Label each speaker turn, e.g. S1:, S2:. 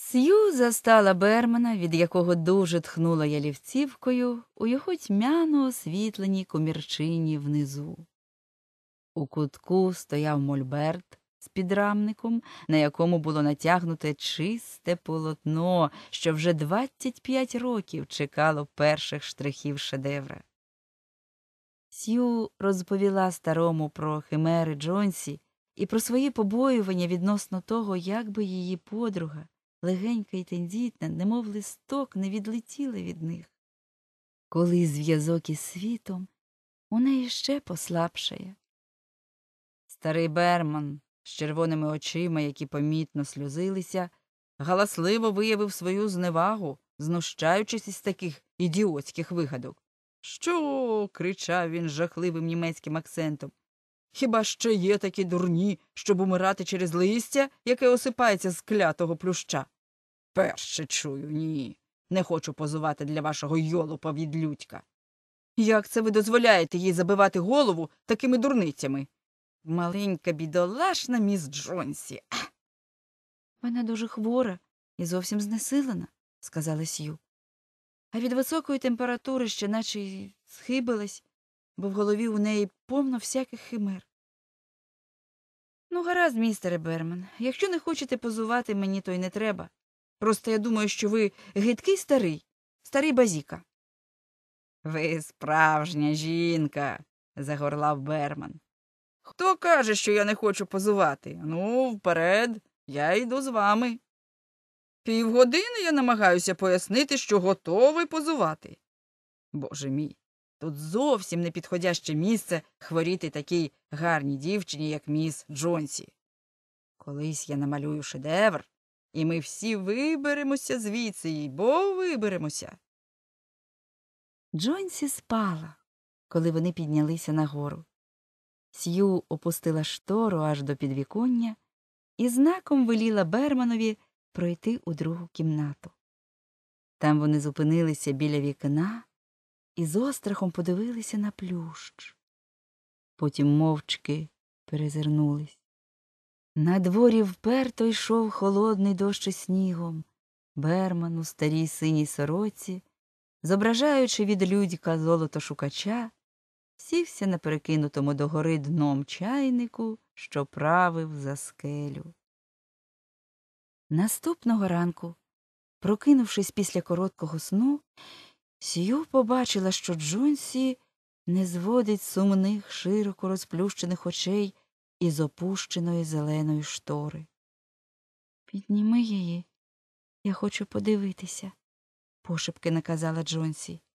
S1: Сью застала Бермана, від якого дуже тхнуло ялівцівкою, у його тьмяно освітленій комірчині внизу. У кутку стояв мольберт з підрамником, на якому було натягнуте чисте полотно, що вже 25 років чекало перших штрихів шедевра. Сью розповіла старому про химери Джонсі і про свої побоювання відносно того, як би її подруга, легенька й тендітна, немов листок, не відлетіла від них. Коли зв'язок із світом у неї ще послабшає. Старий Берман з червоними очима, які помітно сльозилися, галасливо виявив свою зневагу, знущаючись із таких ідіотських вигадок. «Що?» – кричав він з жахливим німецьким акцентом. «Хіба ще є такі дурні, щоб умирати через листя, яке осипається з клятого плюща? Перше чую, ні. Не хочу позувати для вашого йолупа відлюдька. Як це ви дозволяєте їй забивати голову такими дурницями? Маленька бідолашна міс Джонсі. Вона дуже хвора і зовсім знесилена, сказала Сью. А від високої температури ще наче й схибилась, бо в голові у неї повно всяких химер. Ну, гаразд, містере Берман, якщо не хочете позувати мені, то й не треба. Просто я думаю, що ви гидкий старий базіка. Ви справжня жінка, загорлав Берман. Хто каже, що я не хочу позувати? Ну, вперед, я йду з вами. Півгодини я намагаюся пояснити, що готовий позувати. Боже мій, тут зовсім не підходяще місце хворіти такій гарній дівчині, як міс Джонсі. Колись я намалюю шедевр, і ми всі виберемося звідси, їй-бо виберемося. Джонсі спала, коли вони піднялися нагору. Сью опустила штору аж до підвіконня і знаком веліла Берманові пройти у другу кімнату. Там вони зупинилися біля вікна і з острахом подивилися на плющ. Потім мовчки перезирнулись. На дворі вперто йшов холодний дощ із снігом. Берман у старій синій сороці, зображаючи відлюдька золотошукача, сівся на перекинутому догори дном чайнику, що правив за скелю. Наступного ранку, прокинувшись після короткого сну, Сью побачила, що Джонсі не зводить сумних, широко розплющених очей із опущеної зеленої штори. «Підніми її, я хочу подивитися», – пошепки наказала Джонсі.